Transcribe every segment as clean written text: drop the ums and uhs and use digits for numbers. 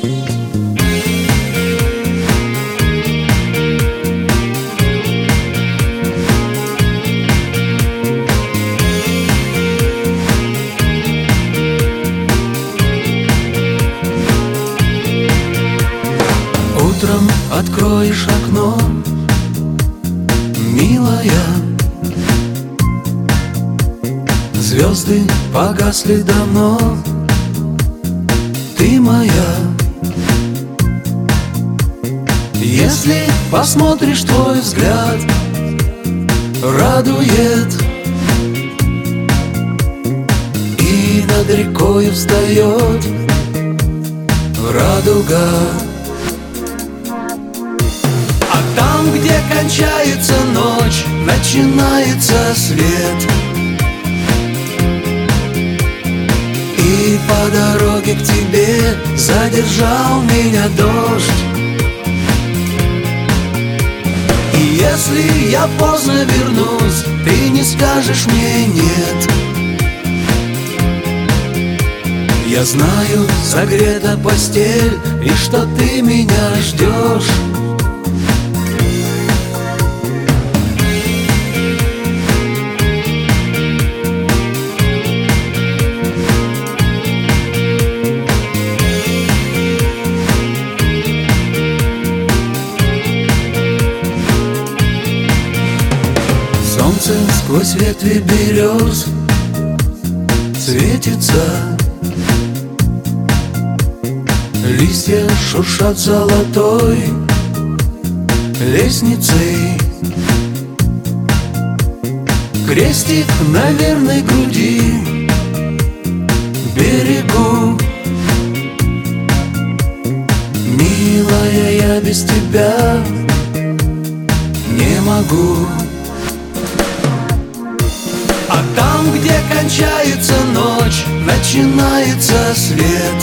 Утром откроешь окно, милая, звезды погасли давно, ты моя. Если посмотришь, твой взгляд радует, и над рекой встает радуга. А там, где кончается ночь, начинается свет, и по дороге к тебе задержал меня дождь. И если я поздно вернусь, ты не скажешь мне нет. Я знаю, согрета постель, и что ты меня ждешь. Солнце сквозь ветви берез светится, листья шуршат золотой лестницей. Крестик на верной груди берегу. Милая, я без тебя не могу. А там, где кончается ночь, начинается свет,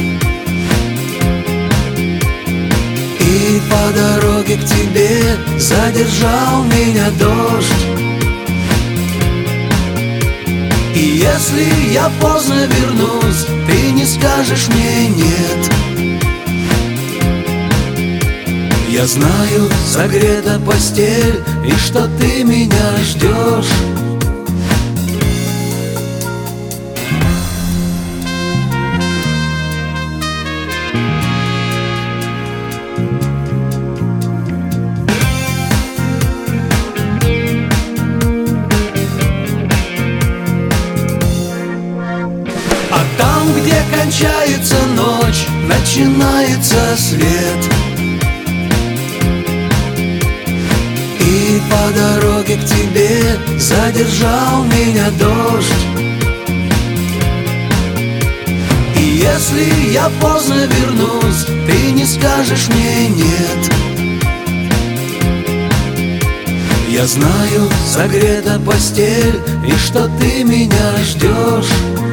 и по дороге к тебе задержал меня дождь. И если я поздно вернусь, ты не скажешь мне нет. Я знаю, согрета постель, и что ты меня ждешь. А там, где кончается ночь, начинается свет, и по дороге к тебе задержал меня дождь. И если я поздно вернусь, ты не скажешь мне нет. Я знаю, согрета постель, и что ты меня ждешь.